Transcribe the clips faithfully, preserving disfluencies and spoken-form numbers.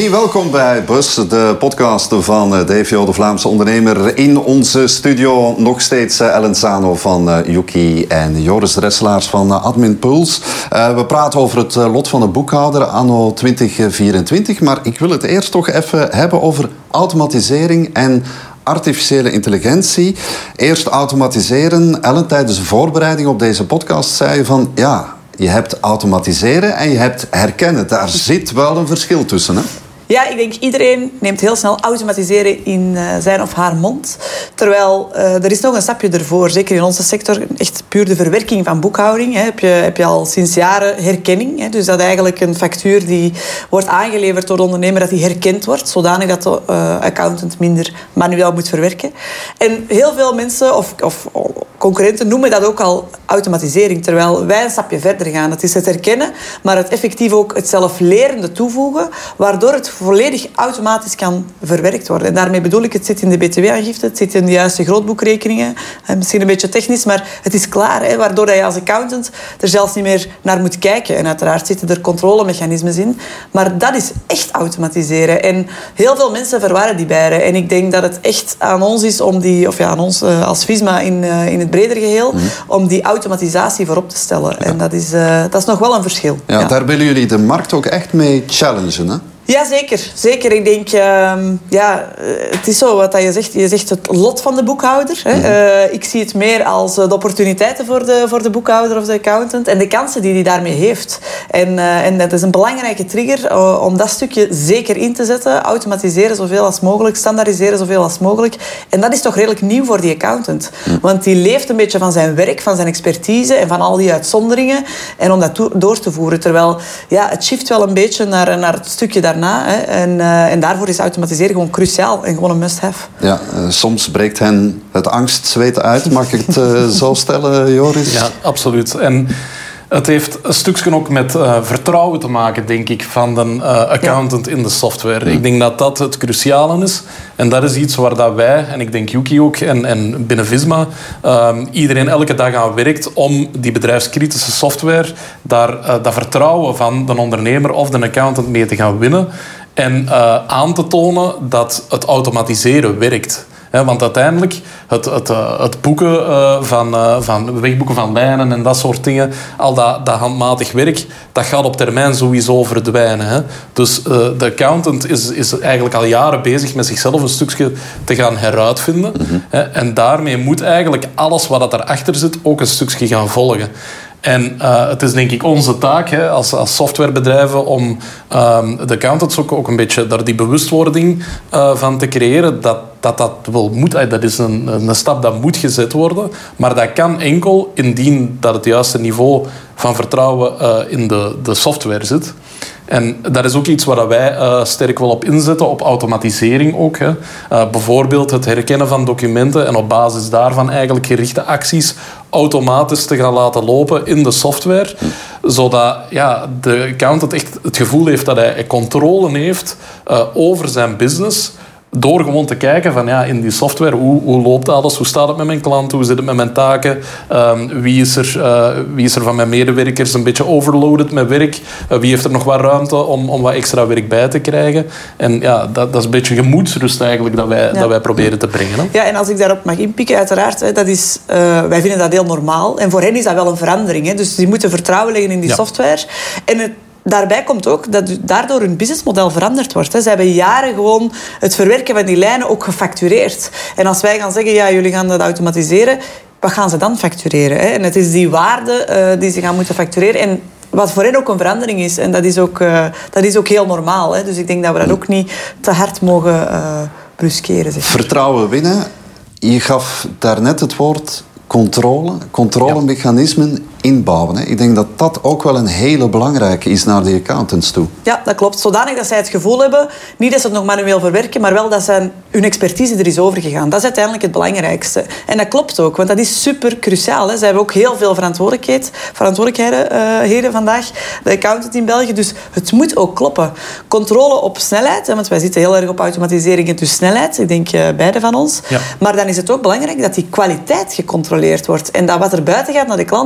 Hey, welkom bij Bus, de podcast van Dave Jo, de Vlaamse ondernemer. In onze studio nog steeds Ellen Sano van uh, Yuki en Joris Resselaars van uh, Adminpuls. Uh, we praten over het uh, lot van de boekhouder anno twintig vierentwintig. Maar ik wil het eerst toch even hebben over automatisering en artificiële intelligentie. Eerst automatiseren. Ellen, tijdens de voorbereiding op deze podcast zei je van ja, je hebt automatiseren en je hebt herkennen. Daar zit wel een verschil tussen, hè? Ja, ik denk iedereen neemt heel snel automatiseren in uh, zijn of haar mond. Terwijl uh, er is nog een stapje ervoor. Zeker in onze sector, echt puur de verwerking van boekhouding. Hè, heb, je, heb je al sinds jaren herkenning. Hè, dus dat eigenlijk een factuur die wordt aangeleverd door de ondernemer, dat die herkend wordt. Zodanig dat de uh, accountant minder manueel moet verwerken. En heel veel mensen of, of concurrenten noemen dat ook al automatisering. Terwijl wij een stapje verder gaan. Het is het herkennen, maar het effectief ook het zelflerende toevoegen. Waardoor het volledig automatisch kan verwerkt worden. En daarmee bedoel ik, het zit in de B T W-aangifte, het zit in de juiste grootboekrekeningen. Misschien een beetje technisch, maar het is klaar. Hè, waardoor je als accountant er zelfs niet meer naar moet kijken. En uiteraard zitten er controlemechanismes in. Maar dat is echt automatiseren. En heel veel mensen verwarren die beide. En ik denk dat het echt aan ons is om die, of ja, aan ons als Visma in, in het bredere geheel, mm. om die automatisatie voorop te stellen. Ja. En dat is, uh, dat is nog wel een verschil. Ja, ja. Daar willen jullie de markt ook echt mee challengen, hè? Ja, zeker. Zeker. Ik denk, uh, ja, het is zo wat je zegt. Je zegt het lot van de boekhouder. Hè. Uh, ik zie het meer als de opportuniteiten voor de, voor de boekhouder of de accountant en de kansen die hij daarmee heeft. En, uh, en dat is een belangrijke trigger uh, om dat stukje zeker in te zetten. Automatiseren zoveel als mogelijk, standaardiseren zoveel als mogelijk. En dat is toch redelijk nieuw voor die accountant. Mm. Want die leeft een beetje van zijn werk, van zijn expertise en van al die uitzonderingen. En om dat to- door te voeren. Terwijl, ja, het shift wel een beetje naar, naar het stukje daar. Na, hè. En, uh, en daarvoor is automatiseren gewoon cruciaal en gewoon een must-have. Ja, uh, soms breekt hen het angstzweet uit. Mag ik het uh, zo stellen, Joris? Ja, absoluut. En het heeft een stukje ook met uh, vertrouwen te maken, denk ik, van de uh, accountant ja. in de software. Ik denk dat dat het cruciale is. En dat is iets waar dat wij, en ik denk Yuki ook, en, en binnen Visma, um, iedereen elke dag aan werkt om die bedrijfskritische software, daar uh, dat vertrouwen van de ondernemer of de accountant mee te gaan winnen. En uh, aan te tonen dat het automatiseren werkt. He, want uiteindelijk, het, het, het boeken uh, van, uh, van wegboeken van lijnen en dat soort dingen, al dat, dat handmatig werk, dat gaat op termijn sowieso verdwijnen. Hè. Dus uh, de accountant is, is eigenlijk al jaren bezig met zichzelf een stukje te gaan heruitvinden. Mm-hmm. Hè, en daarmee moet eigenlijk alles wat erachter zit ook een stukje gaan volgen. En uh, het is denk ik onze taak hè, als, als softwarebedrijven om um, de accountants ook, ook een beetje daar die bewustwording uh, van te creëren dat dat, dat wel moet. Dat is een, een stap dat moet gezet worden. Maar dat kan enkel indien dat het juiste niveau van vertrouwen uh, in de, de software zit. En dat is ook iets waar wij uh, sterk wel op inzetten, op automatisering ook. Hè. Uh, bijvoorbeeld het herkennen van documenten en op basis daarvan eigenlijk gerichte acties automatisch te gaan laten lopen in de software. Zodat ja, de accountant echt het gevoel heeft dat hij controle heeft uh, over zijn business. Door gewoon te kijken van ja, in die software, hoe, hoe loopt alles? Hoe staat het met mijn klant? Hoe zit het met mijn taken? Um, wie, is er, uh, wie is er van mijn medewerkers een beetje overloaded met werk? Uh, wie heeft er nog wat ruimte om, om wat extra werk bij te krijgen? En ja, dat, dat is een beetje gemoedsrust eigenlijk dat wij, ja. dat wij proberen te brengen. Hè? Ja, en als ik daarop mag inpikken, uiteraard, hè, dat is, uh, wij vinden dat heel normaal. En voor hen is dat wel een verandering. Hè. Dus die moeten vertrouwen leggen in die ja. software. En het Daarbij komt ook dat daardoor hun businessmodel veranderd wordt. Ze hebben jaren gewoon het verwerken van die lijnen ook gefactureerd. En als wij gaan zeggen, ja, jullie gaan dat automatiseren, wat gaan ze dan factureren? En het is die waarde uh, die ze gaan moeten factureren. En wat voor hen ook een verandering is. En dat is ook, uh, dat is ook heel normaal. Hè? Dus ik denk dat we dat ook niet te hard mogen uh, bruskeren. Zeg. Vertrouwen winnen. Je gaf daarnet het woord controle. Controlemechanismen ja. inbouwen. Hè. Ik denk dat dat ook wel een hele belangrijke is naar de accountants toe. Ja, dat klopt. Zodanig dat zij het gevoel hebben, niet dat ze het nog manueel verwerken, maar wel dat zij hun expertise er is overgegaan. Dat is uiteindelijk het belangrijkste. En dat klopt ook, want dat is super cruciaal. Hè. Zij hebben ook heel veel verantwoordelijkheid, verantwoordelijkheden uh, vandaag, de accountant in België. Dus het moet ook kloppen. Controle op snelheid, hè, want wij zitten heel erg op automatisering en dus snelheid. Ik denk uh, beide van ons. Ja. Maar dan is het ook belangrijk dat die kwaliteit gecontroleerd wordt. En dat wat er buiten gaat naar de klant, ja. dat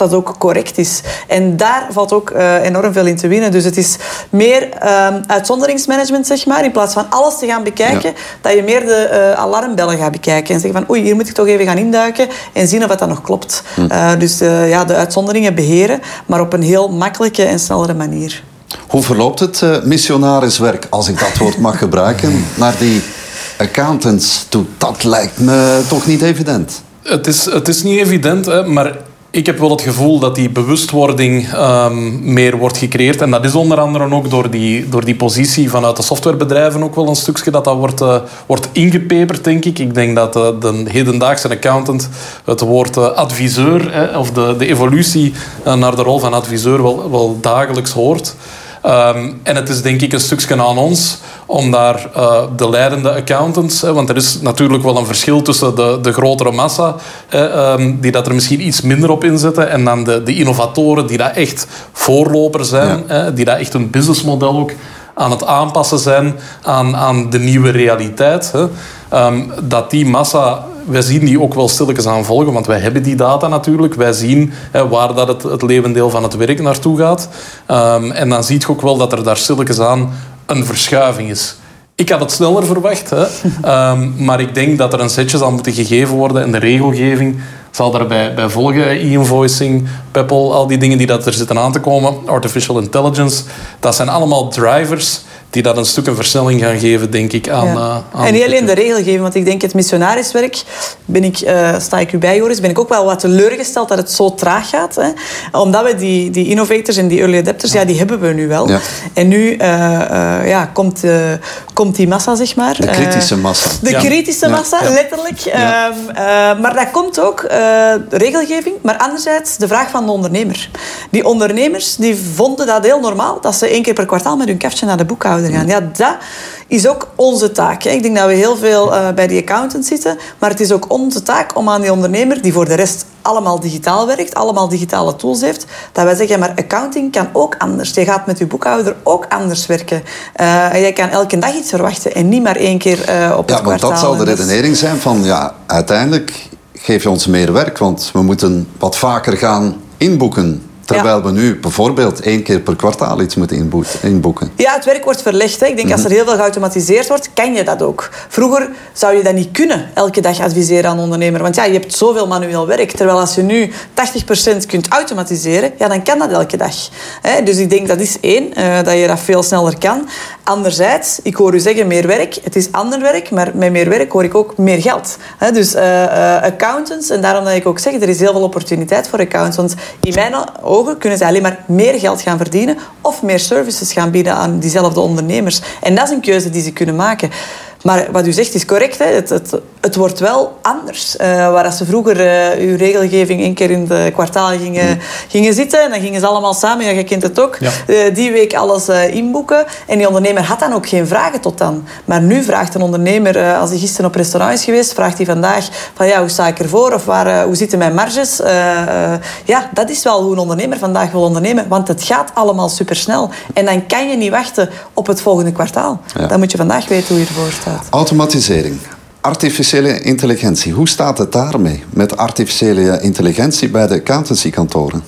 dat ook correct is. En daar valt ook uh, enorm veel in te winnen. Dus het is meer uh, uitzonderingsmanagement, zeg maar, in plaats van alles te gaan bekijken, ja. dat je meer de uh, alarmbellen gaat bekijken en zeggen van oei, hier moet ik toch even gaan induiken en zien of dat nog klopt. Hm. Uh, dus uh, ja, de uitzonderingen beheren, maar op een heel makkelijke en snellere manier. Hoe verloopt het uh, missionariswerk, als ik dat woord mag gebruiken, naar die accountants toe? Dat lijkt me toch niet evident. Het is, het is niet evident, hè, maar ik heb wel het gevoel dat die bewustwording um, meer wordt gecreëerd. En dat is onder andere ook door die, door die positie vanuit de softwarebedrijven ook wel een stukje dat dat wordt, uh, wordt ingepeperd, denk ik. Ik denk dat uh, de hedendaagse accountant het woord uh, adviseur, hè, of de, de evolutie uh, naar de rol van adviseur wel, wel dagelijks hoort. Um, en het is denk ik een stukje aan ons om daar uh, de leidende accountants... Hè, want er is natuurlijk wel een verschil tussen de, de grotere massa... Hè, um, die dat er misschien iets minder op inzetten... en dan de, de innovatoren die dat echt voorloper zijn... Ja. Hè, die dat echt een businessmodel ook aan het aanpassen zijn... aan, aan de nieuwe realiteit. Hè. Um, dat die massa... Wij zien die ook wel stilletjes aan volgen, want wij hebben die data natuurlijk. Wij zien hè, waar dat het, het levendeel van het werk naartoe gaat. Um, en dan zie je ook wel dat er daar stilletjes aan een verschuiving is. Ik had het sneller verwacht, hè. Um, maar ik denk dat er een setje zal moeten gegeven worden en de regelgeving zal daarbij bij volgen. E-invoicing, Peppol, al die dingen die dat er zitten aan te komen. Artificial intelligence, dat zijn allemaal drivers die dat een stuk een versnelling gaan geven, denk ik, aan... Ja. Uh, aan en niet alleen de regelgeving, want ik denk het missionariswerk, ben ik, uh, sta ik u bij, Joris, ben ik ook wel wat teleurgesteld dat het zo traag gaat. Hè? Omdat we die, die innovators en die early adapters, ja, die hebben we nu wel. Ja. En nu uh, uh, ja, komt, uh, komt die massa, zeg maar. De kritische massa. Uh, de ja. kritische massa, ja. letterlijk. Ja. Um, uh, maar dat komt ook, uh, regelgeving, maar anderzijds de vraag van de ondernemer. Die ondernemers, die vonden dat heel normaal, dat ze één keer per kwartaal met hun kaftje naar de boekhouder gaan. Ja, dat is ook onze taak. Ik denk dat we heel veel uh, bij die accountant zitten, maar het is ook onze taak om aan die ondernemer, die voor de rest allemaal digitaal werkt, allemaal digitale tools heeft, dat wij zeggen, maar accounting kan ook anders. Je gaat met je boekhouder ook anders werken. Uh, jij kan elke dag iets verwachten en niet maar één keer uh, op ja, het kwartaal. Ja, want dat zal de redenering zijn van, ja, uiteindelijk geef je ons meer werk, want we moeten wat vaker gaan inboeken. Terwijl ja. we nu bijvoorbeeld één keer per kwartaal iets moeten inboeken. Ja, het werk wordt verlegd. Hè. Ik denk, mm-hmm. als er heel veel geautomatiseerd wordt, kan je dat ook. Vroeger zou je dat niet kunnen, elke dag adviseren aan een ondernemer. Want ja, je hebt zoveel manueel werk. Terwijl als je nu tachtig procent kunt automatiseren, ja, dan kan dat elke dag. Hè. Dus ik denk, dat is één, uh, dat je dat veel sneller kan. Anderzijds, ik hoor u zeggen meer werk. Het is ander werk, maar met meer werk hoor ik ook meer geld. Hè. Dus uh, uh, accountants, en daarom dat ik ook zeg, er is heel veel opportuniteit voor accountants. Want in mijn ogen kunnen ze alleen maar meer geld gaan verdienen of meer services gaan bieden aan diezelfde ondernemers. En dat is een keuze die ze kunnen maken. Maar wat u zegt is correct. Hè. Het, het, het wordt wel anders. Uh, waar als ze vroeger uh, uw regelgeving één keer in het kwartaal gingen, mm. gingen zitten. En dan gingen ze allemaal samen, ja, je kent het ook, ja. uh, die week alles uh, inboeken. En die ondernemer had dan ook geen vragen tot dan. Maar nu vraagt een ondernemer, uh, als hij gisteren op restaurant is geweest, vraagt hij vandaag van ja, hoe sta ik ervoor? Of waar, uh, hoe zitten mijn marges? Uh, uh, ja, dat is wel hoe een ondernemer vandaag wil ondernemen. Want het gaat allemaal supersnel. En dan kan je niet wachten op het volgende kwartaal. Ja. Dan moet je vandaag weten hoe je ervoor staat. Automatisering, artificiële intelligentie. Hoe staat het daarmee met artificiële intelligentie bij de accountancykantoren?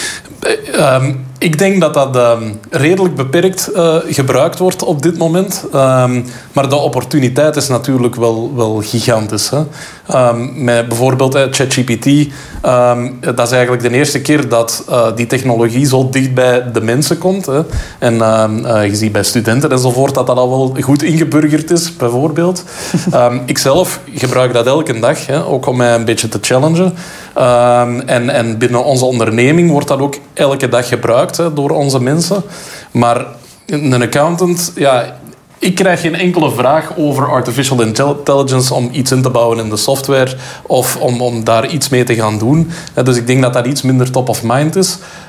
Um, ik denk dat dat um, redelijk beperkt uh, gebruikt wordt op dit moment. Um, maar de opportuniteit is natuurlijk wel, wel gigantisch. Hè? Um, met bijvoorbeeld uh, ChatGPT. Um, dat is eigenlijk de eerste keer dat uh, die technologie zo dicht bij de mensen komt. Hè? En um, uh, je ziet bij studenten enzovoort dat dat al wel goed ingeburgerd is, bijvoorbeeld. um, Ikzelf gebruik dat elke dag, hè? Ook om mij een beetje te challengen. Um, en, en binnen onze onderneming wordt dat ook elke dag gebruikt. Door onze mensen. Maar een accountant, ja, ik krijg geen enkele vraag over artificial intelligence om iets in te bouwen in de software of om, om daar iets mee te gaan doen. Dus ik denk dat dat iets minder top of mind is.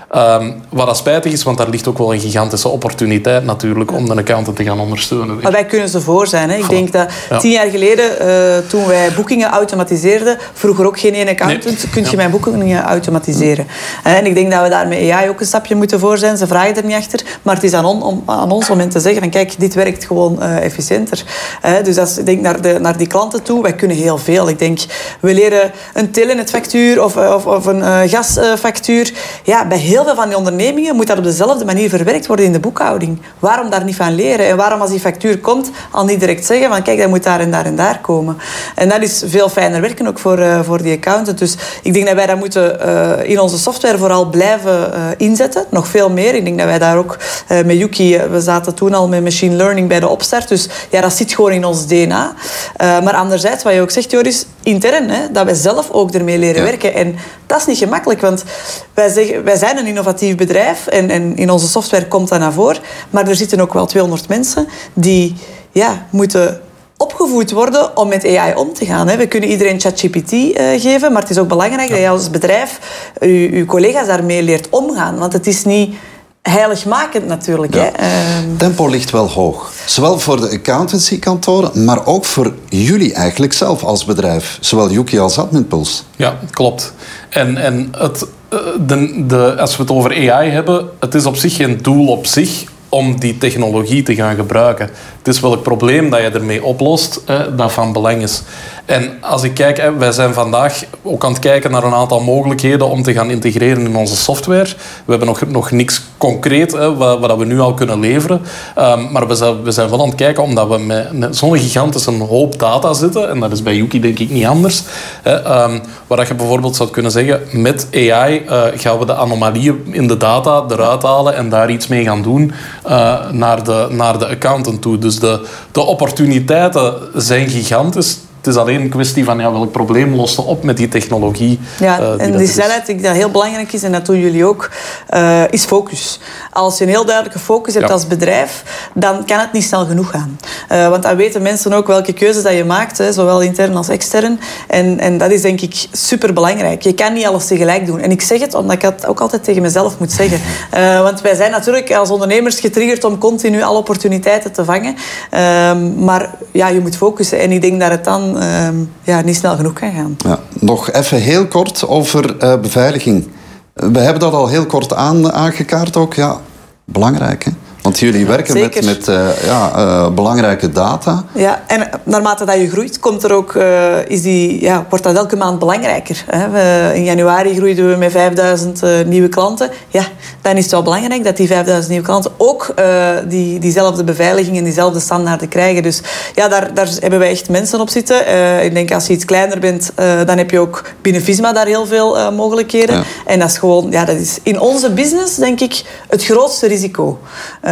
Um, wat dat spijtig is, want daar ligt ook wel een gigantische opportuniteit natuurlijk om de accountant te gaan ondersteunen. Maar wij kunnen ze voor zijn. Hè. Ik Voilà. denk dat Ja. tien jaar geleden, uh, toen wij boekingen automatiseerden, vroeger ook geen ene accountant, Nee. kun je Ja. mijn boekingen automatiseren. Mm. En ik denk dat we daar met A I ook een stapje moeten voor zijn. Ze vragen er niet achter, maar het is aan, on, om, aan ons om hen te zeggen van kijk, dit werkt gewoon uh, efficiënter. Uh, dus als ik denk naar, de, naar die klanten toe, wij kunnen heel veel. Ik denk, we leren een telenetfactuur of, of, of een uh, gasfactuur. Ja, bij heel veel van die ondernemingen moet dat op dezelfde manier verwerkt worden in de boekhouding. Waarom daar niet van leren? En waarom als die factuur komt, al niet direct zeggen van kijk, dat moet daar en daar en daar komen. En dat is veel fijner werken ook voor, uh, voor die accountant. Dus ik denk dat wij dat moeten uh, in onze software vooral blijven uh, inzetten. Nog veel meer. Ik denk dat wij daar ook uh, met Yuki, uh, we zaten toen al met machine learning bij de opstart. Dus ja, dat zit gewoon in ons D N A. Uh, maar anderzijds, wat je ook zegt, Joris, intern, hè, dat wij zelf ook ermee leren ja. werken. En dat is niet gemakkelijk, want wij, zeggen, wij zijn een innovatief bedrijf en, en in onze software komt dat naar voren. Maar er zitten ook wel tweehonderd mensen die ja, moeten opgevoed worden om met A I om te gaan. We kunnen iedereen ChatGPT uh, geven, maar het is ook belangrijk dat je als bedrijf je, je collega's daarmee leert omgaan. Want het is niet heiligmakend natuurlijk. Ja. Hè. Uh, Tempo ligt wel hoog. Zowel voor de accountancykantoren, maar ook voor jullie eigenlijk zelf als bedrijf. Zowel Yuki als Adminpuls. Ja, klopt. En, en het, de, de, als we het over A I hebben, het is op zich geen doel op zich om die technologie te gaan gebruiken. Het is welk probleem dat je ermee oplost, hè, dat van belang is. En als ik kijk, hè, wij zijn vandaag ook aan het kijken naar een aantal mogelijkheden om te gaan integreren in onze software. We hebben nog, nog niks concreet hè, wat, wat we nu al kunnen leveren. Um, maar we zijn, we zijn wel aan het kijken, omdat we met, met zo'n gigantische hoop data zitten, en dat is bij Yuki denk ik niet anders, hè, um, waar je bijvoorbeeld zou kunnen zeggen, met A I uh, gaan we de anomalieën in de data eruit halen en daar iets mee gaan doen uh, naar, de, naar de accountant toe. Dus de, de opportuniteiten zijn gigantisch. Het is alleen een kwestie van ja, welk probleem lost je op met die technologie. Ja, uh, die en dat die is. snelheid die dat heel belangrijk is, en dat doen jullie ook, uh, is focus. Als je een heel duidelijke focus hebt Ja. als bedrijf, dan kan het niet snel genoeg gaan. Uh, want dan weten mensen ook welke keuzes dat je maakt, hè, zowel intern als extern. En, en dat is denk ik superbelangrijk. Je kan niet alles tegelijk doen. En ik zeg het omdat ik het ook altijd tegen mezelf moet zeggen. Uh, want wij zijn natuurlijk als ondernemers getriggerd om continu alle opportuniteiten te vangen. Uh, maar ja, je moet focussen. En ik denk dat het dan Uh, ja, niet snel genoeg kan gaan. Ja, nog even heel kort over uh, beveiliging. We hebben dat al heel kort aan, aangekaart ook. Ja, belangrijk hè? Want jullie werken Zeker. met, met uh, ja, uh, belangrijke data. Ja, en naarmate dat je groeit, komt er ook, uh, is die, ja, wordt dat elke maand belangrijker. Hè? We, in januari groeiden we met vijfduizend uh, nieuwe klanten. Ja, dan is het wel belangrijk dat die vijfduizend nieuwe klanten ook uh, die, diezelfde beveiliging en diezelfde standaarden krijgen. Dus ja, daar, daar hebben wij echt mensen op zitten. Uh, ik denk als je iets kleiner bent, uh, dan heb je ook binnen Visma daar heel veel uh, mogelijkheden. Ja. En dat is gewoon, ja, dat is in onze business denk ik het grootste risico.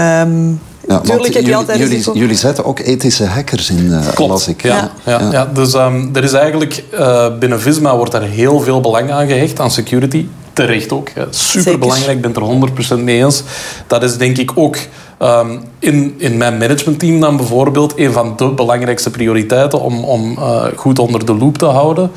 Um, Ja, want jullie, jullie, jullie zetten ook ethische hackers in, uh, Klopt. las ik. Ja, ja, ja. ja dus um, er is eigenlijk uh, binnen Visma wordt daar heel veel belang aan gehecht, aan security. Terecht ook. Superbelangrijk, ik ben het er honderd procent mee eens. Dat is denk ik ook um, in, in mijn managementteam dan bijvoorbeeld een van de belangrijkste prioriteiten om, om uh, goed onder de loep te houden.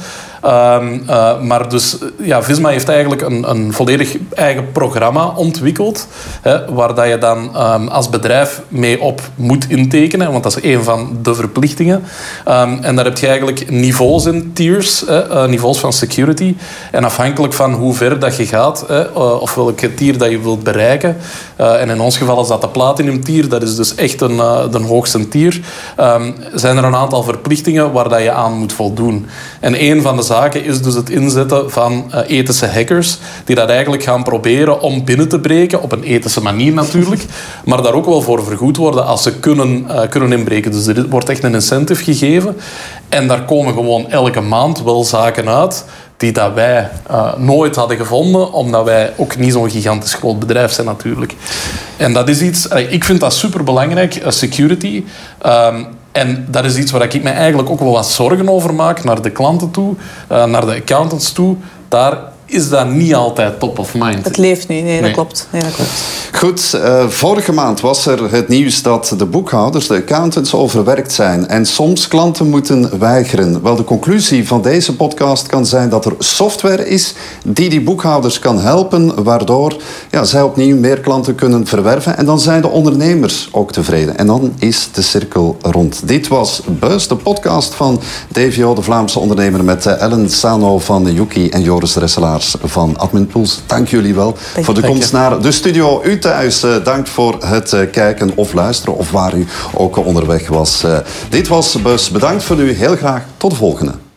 Um, uh, maar dus, ja, Visma heeft eigenlijk een, een volledig eigen programma ontwikkeld, hè, waar dat je dan um, als bedrijf mee op moet intekenen, want dat is een van de verplichtingen. Um, en daar heb je eigenlijk niveaus in, tiers, hè, uh, niveaus van security. En afhankelijk van hoe ver dat je gaat, hè, uh, of welke tier dat je wilt bereiken, uh, en in ons geval is dat de platinum tier, dat is dus echt een, uh, de hoogste tier, um, zijn er een aantal verplichtingen waar dat je aan moet voldoen. En een van de zaken is dus het inzetten van uh, ethische hackers die dat eigenlijk gaan proberen om binnen te breken, op een ethische manier natuurlijk, maar daar ook wel voor vergoed worden als ze kunnen, uh, kunnen inbreken. Dus er wordt echt een incentive gegeven en daar komen gewoon elke maand wel zaken uit die dat wij uh, nooit hadden gevonden, omdat wij ook niet zo'n gigantisch groot bedrijf zijn natuurlijk. En dat is iets, uh, ik vind dat superbelangrijk, uh, security. Um, En dat is iets waar ik me eigenlijk ook wel wat zorgen over maak naar de klanten toe, uh, naar de accountants toe. Daar is dat niet altijd top of mind. Het leeft niet, nee, dat Nee. klopt. Nee, dat klopt. Goed, uh, vorige maand was er het nieuws dat de boekhouders, de accountants, overwerkt zijn en soms klanten moeten weigeren. Wel, de conclusie van deze podcast kan zijn dat er software is die die boekhouders kan helpen, waardoor ja, zij opnieuw meer klanten kunnen verwerven en dan zijn de ondernemers ook tevreden. En dan is de cirkel rond. Dit was Buzz, de podcast van D V O, de Vlaamse ondernemer, met Ellen Sano van Yuki en Joris Resselaars van Adminpools. Dank jullie wel Dank voor de Dank komst je. naar de studio. U thuis, uh, dank voor het uh, kijken of luisteren of waar u ook onderweg was. Uh, dit was Buzz. Bedankt voor nu. Heel graag tot de volgende.